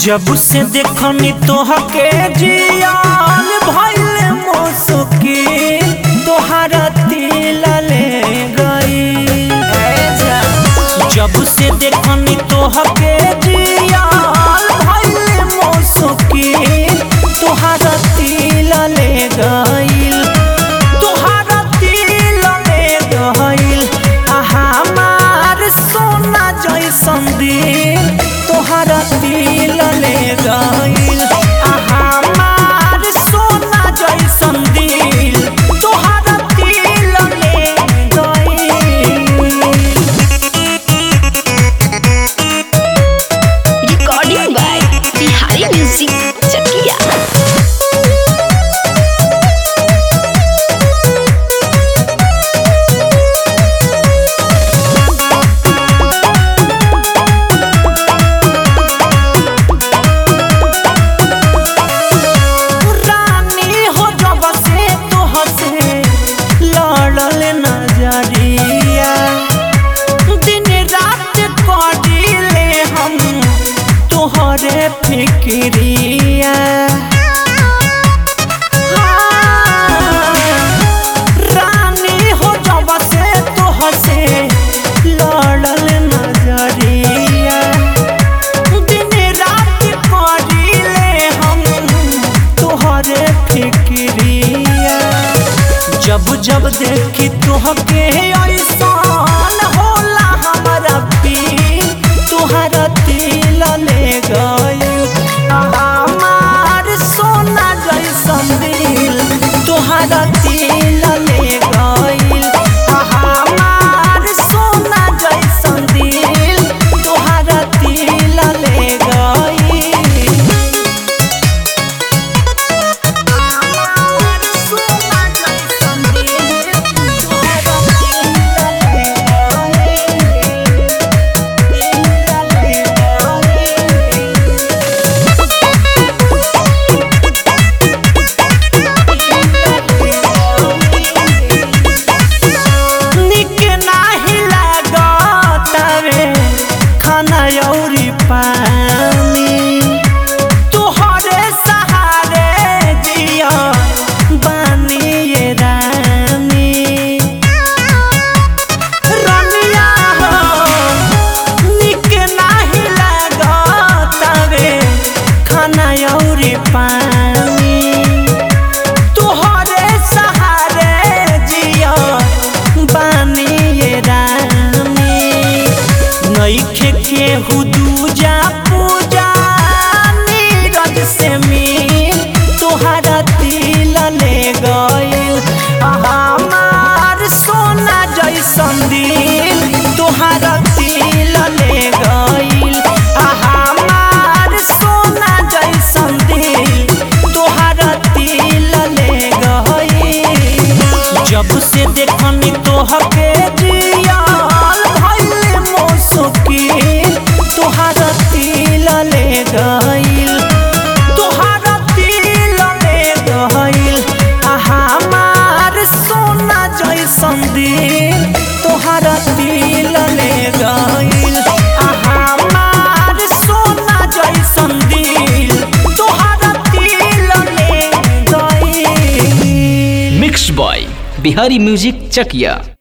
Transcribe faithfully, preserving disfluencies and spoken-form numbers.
जब से देखनी तोहके जियान भइल मुसुकी तोहरा दिल ले गई। जब से देखनी तोहके जियान भइल मुसुकी तोहरा दिल ले गई। तोहरा दिल ले गई हमार सोना जैसन दिल तोहरा दिल ले गइल। हमार सोना जैसन दिल तोहरा दिल ले गइल। Recording by Bihari music Chakiya. फिक्रिया रानी हो जब से तोह से लड़ल नजरिया दिन रात करिले हम तोहरे फिक्रिया। जब जब देखी तोहके ऐसान होला हमारा पीर तोहरा दिल ले गई। हमार सोना जैसन दिल तोहरा दिल ले गई। हमार सोना जैसन दिल तोहरा दिल ले गई। हमार सोना जैसन दिल तोहरा दिल ले पानी तोहरे सहारे जिया बानी ये रानी। रनिया हो निक नाही लागतावे खाना औरी पानी तोहरे सहारे जिया बानी ये रानी। नइखे केहू दूजा पूजा नीरज से मिल तोहरा दिल ले गइल। हमार सोना जैसन दिल तोहरा दिल ले गइल। हमार सोना जैसन दिल तोहरा दिल ले गइल। जब से देखनी तोहके जियान भइल मुसुकी तोहरा दिल ले गइल। तोहरा दिल ले गइल हमार सोना जैसन दिल तोहरा दिल ले गइल। हमार सोना जैसन दिल तोहरा दिल ले गइल। Mix by Bihari music Chakiya.